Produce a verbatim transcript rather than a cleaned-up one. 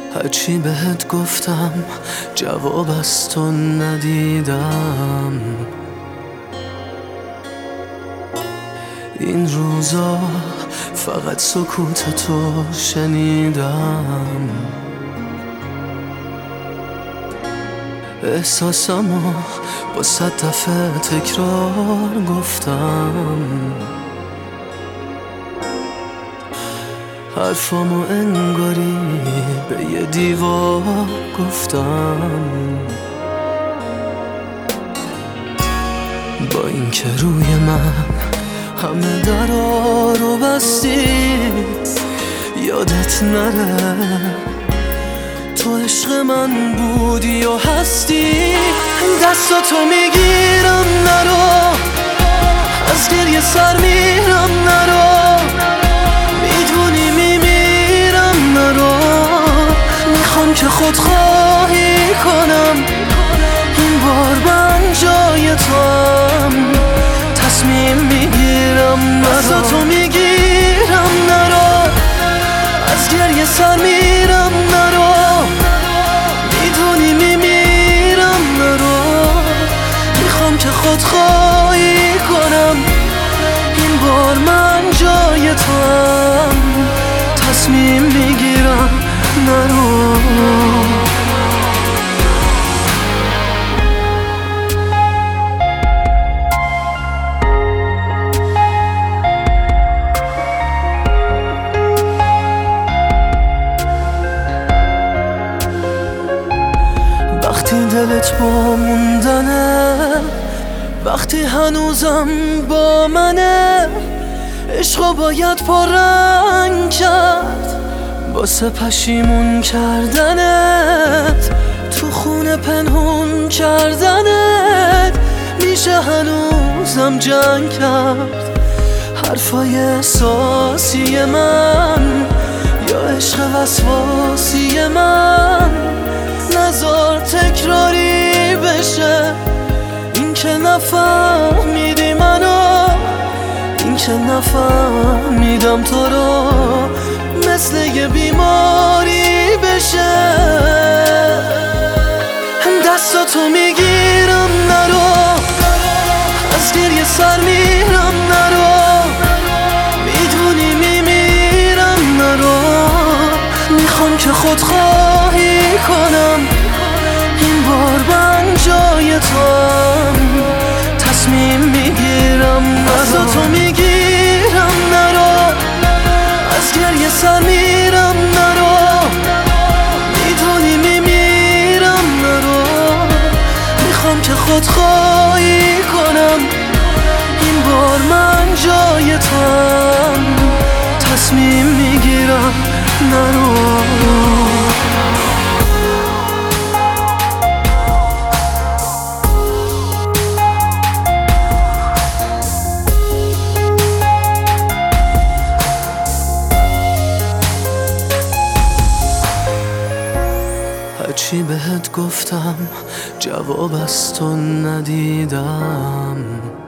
هرچی بهت گفتم جواب از تو ندیدم. این روزا فقط سکوت تو شنیدم. احساسمو با صد دفعه تکرار گفتم. حرفامو انگاری به یه دیوار گفتم. با اینکه روی من همه درا رو بستی، یادت نره تو عشق من بودی و هستی. دستاتو میگیرم نرو، از گریه سر میرم نرو، میدونی میمیرم نرو. میخوام که خودخواهی کنم، این بار من جای توام، تصمیم میگیرم نرو. دستاتو میگیرم نرو، از گریه سر میرم نرو، میدونی میمیرم نرو. میخوام که خودخواهی کنم، این بار من جای توام، تصمیم میگیرم نرو. وقتی دلت با موندنه، وقتی هنوزم با منه، عشقو باید پررنگ کرد واسه پشیمون کردنت، تو خونه پنهون کردنت. میشه هنوزم جنگ کرد حرفای احساسی من، یا عشق وسواسی من. نذار تکراری بشه این که نفهمیدی منو، این که نفهمیدم تو رو، مثل یه بیماری بشه. دستاتو میگیرم نرو، از گریه سر میرم نرو، میدونی میمیرم نرو. میخوام که خودخواهی کنم، این بار من جای توام، تصمیم میگیرم. دستاتو میگیرم نرو، از گریه سر میرم نرو، میدونی میمیرم نرو. میخوام که خودخواهی کنم، این بار من جای توام، تصمیم میگیرم نرو. هرچی بهت گفتم جواب از تو ندیدم.